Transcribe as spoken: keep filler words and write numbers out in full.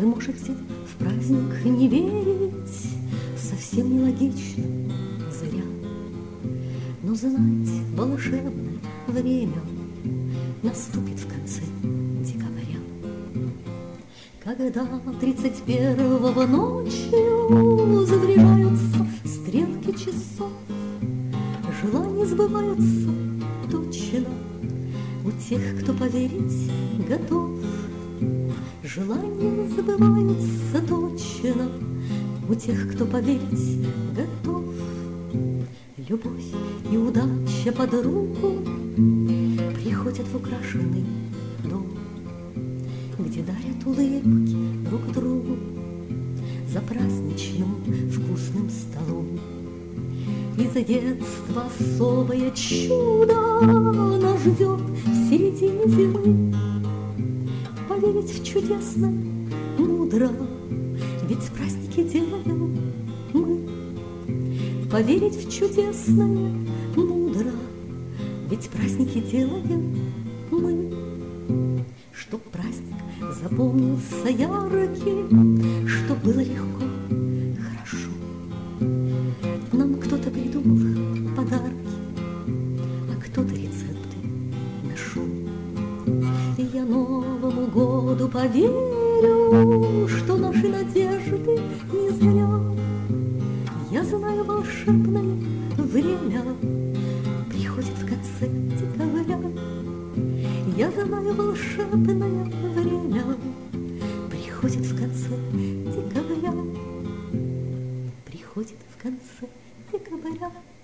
Вы можете в праздник не верить, совсем нелогично, зря. Но знать, волшебное время наступит в конце декабря, когда тридцать первого ночью загреваются стрелки часов. Желания сбываются точно у тех, кто поверить готов. Желания сбываются точно у тех, кто поверить готов. Любовь и удача под руку приходят в украшенный дом, где дарят улыбки друг другу за праздничным вкусным столом. И за детство особое чудо нас ждет в середине зимы. Поверить в чудесное мудро, ведь праздники делаем мы. Поверить в чудесное мудро, ведь праздники делаем мы. Чтоб праздник запомнился ярким, чтоб было легко, хорошо. Нам кто-то придумал подарки, а кто-то рецепты нашел. И я Новому году поверю, что наши надежды не зря. Я знаю, волшебное время приходит в конце декабря. Я знаю, волшебное время приходит в конце декабря. Приходит в конце декабря.